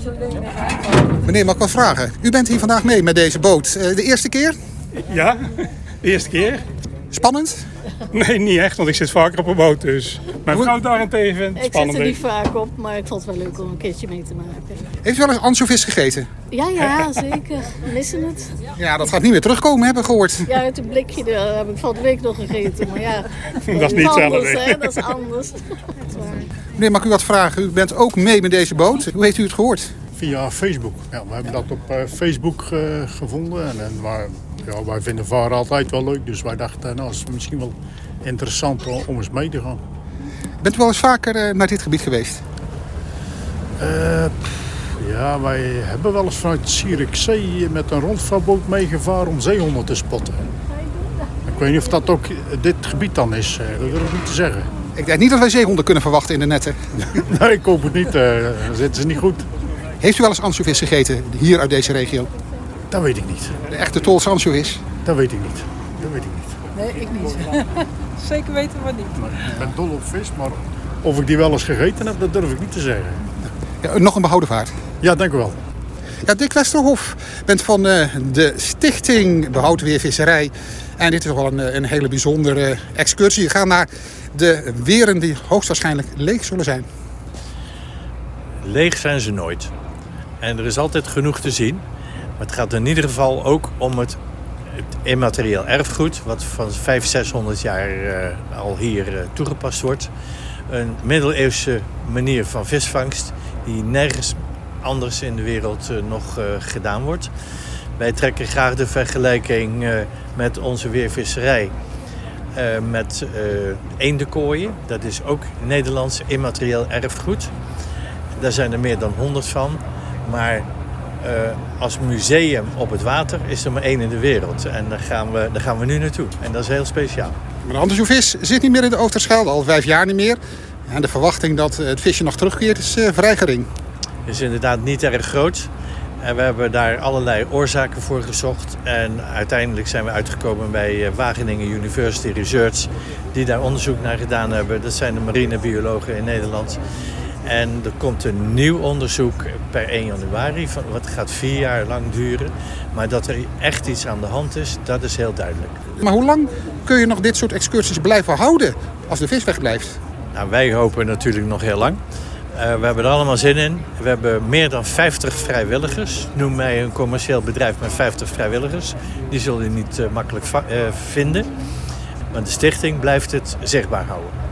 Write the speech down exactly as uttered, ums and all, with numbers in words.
Meneer, mag ik wat vragen? U bent hier vandaag mee met deze boot. Uh, de eerste keer? Ja, de eerste keer. Spannend? Nee, niet echt, want ik zit vaker op een boot. Dus mijn vrouw daarentegen vindt het ik spannend. Ik zit er niet vaak op, maar ik vond het wel leuk om een keertje mee te maken. Heeft u wel eens ansjovis gegeten? Ja, ja, zeker. We missen het. Ja, dat gaat niet meer terugkomen, hebben we gehoord. Ja, uit een blikje daar heb ik van de week nog gegeten. Maar ja, dat is niet anders, zelf, hè? Dat is anders. Meneer, mag ik u wat vragen? U bent ook mee met deze boot. Hoe heeft u het gehoord? Via Facebook. Ja, we hebben dat op uh, Facebook uh, gevonden. En, en waar, ja, wij vinden varen altijd wel leuk. Dus wij dachten, nou, het is misschien wel interessant om, om eens mee te gaan. Bent u wel eens vaker uh, naar dit gebied geweest? Uh, pff, ja, wij hebben wel eens vanuit Zierikzee met een rondvaartboot meegevaren om zeehonden te spotten. Ik weet niet of dat ook dit gebied dan is. Dat wil ik niet te zeggen. Ik denk niet dat wij zeehonden kunnen verwachten in de netten. Nee, ik hoop het niet. Uh, dan zitten ze niet goed. Heeft u wel eens ansjovis gegeten hier uit deze regio? Dat weet ik niet. De echte Tolse ansjovis? Dat weet ik niet. Dat weet ik niet. Nee, ik niet. Zeker weten we niet. Maar ik ben dol op vis, maar of ik die wel eens gegeten heb, dat durf ik niet te zeggen. Ja, nog een behouden vaart? Ja, dank u wel. Ja, Dick Westerhof bent van uh, de Stichting Behoud Weervisserij. En dit is wel een, een hele bijzondere excursie. We gaan naar de weren die hoogstwaarschijnlijk leeg zullen zijn. Leeg zijn ze nooit. En er is altijd genoeg te zien. Maar het gaat in ieder geval ook om het, het immaterieel erfgoed, wat van vijfhonderd, zeshonderd jaar uh, al hier uh, toegepast wordt. Een middeleeuwse manier van visvangst die nergens anders in de wereld uh, nog uh, gedaan wordt. Wij trekken graag de vergelijking uh, met onze weervisserij. Uh, met uh, eendenkooien. Dat is ook Nederlands immaterieel erfgoed. Daar zijn er meer dan honderd van. Maar uh, als museum op het water is er maar één in de wereld. En daar gaan we, daar gaan we nu naartoe. En dat is heel speciaal. Maar de ansjovis zit niet meer in de Oosterschelde, al vijf jaar niet meer. En de verwachting dat het visje nog terugkeert is uh, vrij gering. Het is inderdaad niet erg groot. En we hebben daar allerlei oorzaken voor gezocht. En uiteindelijk zijn we uitgekomen bij Wageningen University Research, die daar onderzoek naar gedaan hebben. Dat zijn de marinebiologen in Nederland. En er komt een nieuw onderzoek per één januari. Van, wat gaat vier jaar lang duren. Maar dat er echt iets aan de hand is, dat is heel duidelijk. Maar hoe lang kun je nog dit soort excursies blijven houden als de vis wegblijft? Nou, wij hopen natuurlijk nog heel lang. Uh, we hebben er allemaal zin in. We hebben meer dan vijftig vrijwilligers. Noem mij een commercieel bedrijf met vijftig vrijwilligers. Die zul je niet uh, makkelijk va- uh, vinden. Maar de stichting blijft het zichtbaar houden.